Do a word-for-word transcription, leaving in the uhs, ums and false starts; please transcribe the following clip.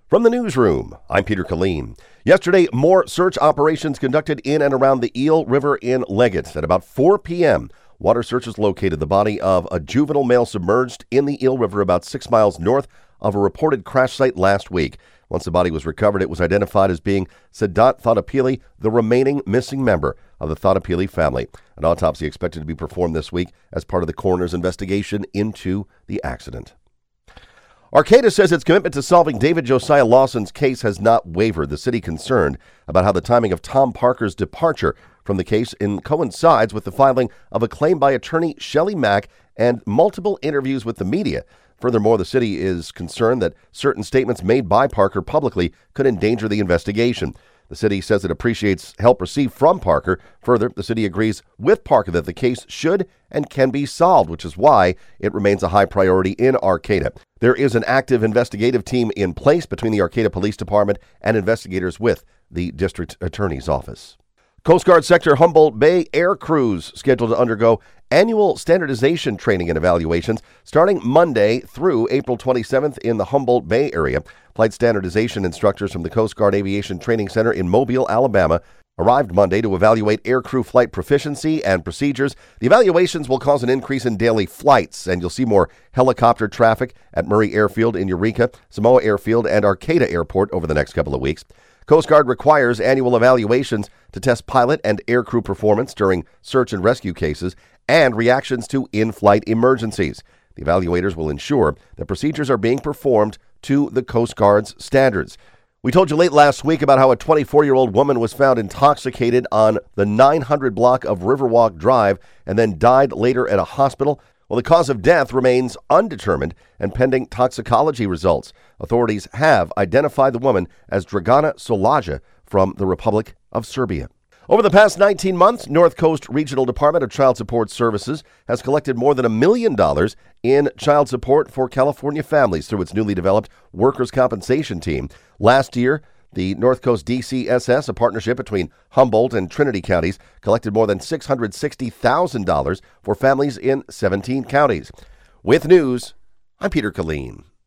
From the newsroom, I'm Peter Killeen. Yesterday, more search operations conducted in and around the Eel River in Leggett. At about four p.m., water searchers located the body of a juvenile male submerged in the Eel River about six miles north of a reported crash site last week. Once the body was recovered, it was identified as being Sadat Thotapili, the remaining missing member of the Thotapili family. An autopsy expected to be performed this week as part of the coroner's investigation into the accident. Arcata says its commitment to solving David Josiah Lawson's case has not wavered. The city concerned about how the timing of Tom Parker's departure from the case in coincides with the filing of a claim by attorney Shelley Mack and multiple interviews with the media. Furthermore, the city is concerned that certain statements made by Parker publicly could endanger the investigation. The city says it appreciates help received from Parker. Further, the city agrees with Parker that the case should and can be solved, which is why it remains a high priority in Arcata. There is an active investigative team in place between the Arcata Police Department and investigators with the district attorney's office. Coast Guard Sector Humboldt Bay air crews scheduled to undergo annual standardization training and evaluations starting Monday through April twenty-seventh in the Humboldt Bay area. Flight standardization instructors from the Coast Guard Aviation Training Center in Mobile, Alabama, arrived Monday to evaluate aircrew flight proficiency and procedures. The evaluations will cause an increase in daily flights, and you'll see more helicopter traffic at Murray Airfield in Eureka, Samoa Airfield, and Arcata Airport over the next couple of weeks. Coast Guard requires annual evaluations to test pilot and aircrew performance during search and rescue cases and reactions to in-flight emergencies. The evaluators will ensure that procedures are being performed to the Coast Guard's standards. We told you late last week about how a twenty-four-year-old woman was found intoxicated on the nine hundred block of Riverwalk Drive and then died later at a hospital. Well, the cause of death remains undetermined and pending toxicology results. Authorities have identified the woman as Dragana Solaja from the Republic of Serbia. Over the past nineteen months, North Coast Regional Department of Child Support Services has collected more than a million dollars in child support for California families through its newly developed workers' compensation team. Last year, the North Coast D C S S, a partnership between Humboldt and Trinity counties, collected more than six hundred sixty thousand dollars for families in seventeen counties. With news, I'm Peter Killeen.